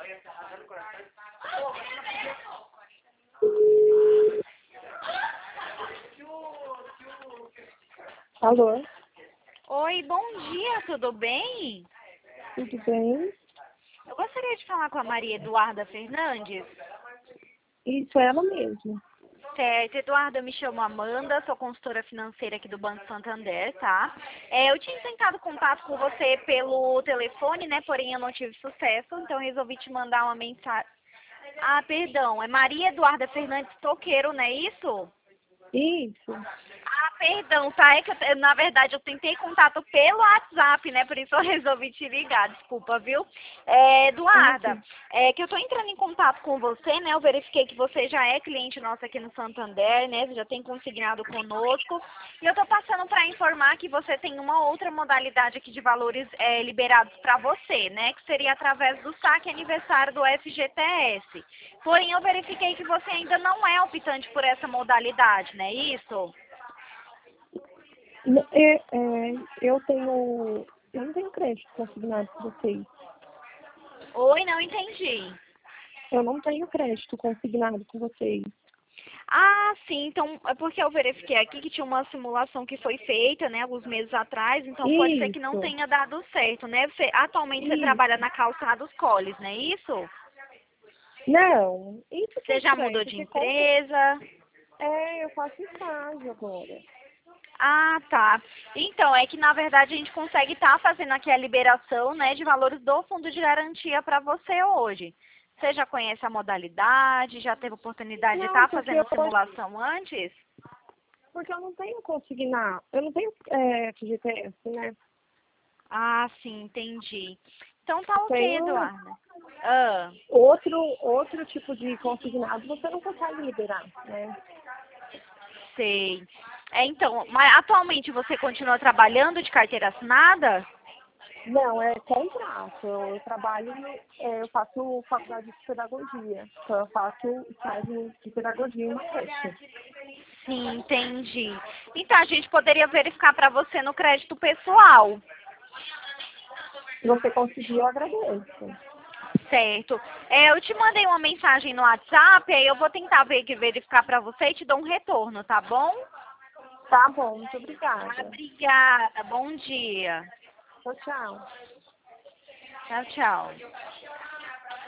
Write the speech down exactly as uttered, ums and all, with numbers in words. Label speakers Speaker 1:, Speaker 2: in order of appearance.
Speaker 1: Alô?
Speaker 2: Oi, bom dia, tudo bem?
Speaker 1: Tudo bem?
Speaker 2: Eu gostaria de falar com a Maria Eduarda Fernandes.
Speaker 1: Isso, é ela mesmo.
Speaker 2: Certo, Eduarda, eu me chamo Amanda, sou consultora financeira aqui do Banco Santander, tá? É, eu tinha tentado contato com você pelo telefone, né, porém eu não tive sucesso, então eu resolvi te mandar uma mensagem. Ah, perdão, é Maria Eduarda Fernandes Toqueiro, não é isso?
Speaker 1: Isso.
Speaker 2: Ah, perdão, tá? É que eu, na verdade eu tentei contato pelo WhatsApp, né? Por isso eu resolvi te ligar, desculpa, viu? É, Eduarda,
Speaker 1: Sim.
Speaker 2: é que eu tô entrando em contato com você, né? Eu verifiquei que você já é cliente nosso aqui no Santander, né? Você já tem consignado conosco. E eu tô passando para informar que você tem uma outra modalidade aqui de valores é, liberados para você, né? Que seria através do saque aniversário do F G T S. Porém, eu verifiquei que você ainda não é optante por essa modalidade, né? Isso?
Speaker 1: N- É, é, eu tenho. Eu não tenho crédito consignado com vocês.
Speaker 2: Oi, não entendi.
Speaker 1: Eu não tenho crédito consignado com vocês.
Speaker 2: Ah, sim, então é porque eu verifiquei aqui que tinha uma simulação que foi feita, né, alguns meses atrás, então pode ser que não
Speaker 1: Isso,
Speaker 2: tenha dado certo, né? Você, atualmente você trabalha
Speaker 1: isso.
Speaker 2: na calçados Colles, não é isso?
Speaker 1: Não, isso que é
Speaker 2: Você já
Speaker 1: estranho,
Speaker 2: mudou de
Speaker 1: porque como.
Speaker 2: empresa?
Speaker 1: É, eu faço estágio agora.
Speaker 2: Ah, tá. Então, é que na verdade a gente consegue estar fazendo aqui a liberação, né, de valores do fundo de garantia para você hoje. Você já conhece a modalidade? Já teve oportunidade de
Speaker 1: Não,
Speaker 2: estar
Speaker 1: porque eu,
Speaker 2: fazendo simulação antes?
Speaker 1: porque eu não tenho consignado. Eu não tenho é, F G T S, né?
Speaker 2: Ah, sim, entendi. Então tá ok,
Speaker 1: Tenho
Speaker 2: Eduarda. Ah,
Speaker 1: outro, outro tipo de consignado, você não consegue liberar, né?
Speaker 2: sei. É, então, mas atualmente você continua trabalhando de carteira assinada?
Speaker 1: Não, é contrato. Eu trabalho, é, eu faço faculdade de pedagogia. Então eu faço estágio de pedagogia em uma creche.
Speaker 2: Sim, entendi. Então a gente poderia verificar para você no crédito pessoal,
Speaker 1: Se você conseguir, eu agradeço.
Speaker 2: certo? É, eu te mandei uma mensagem no WhatsApp, aí eu vou tentar ver, verificar para você e te dou um retorno, tá bom?
Speaker 1: Tá bom, muito
Speaker 2: Ah,
Speaker 1: obrigada.
Speaker 2: obrigada. Bom dia.
Speaker 1: Tchau, tchau.
Speaker 2: Tchau, tchau.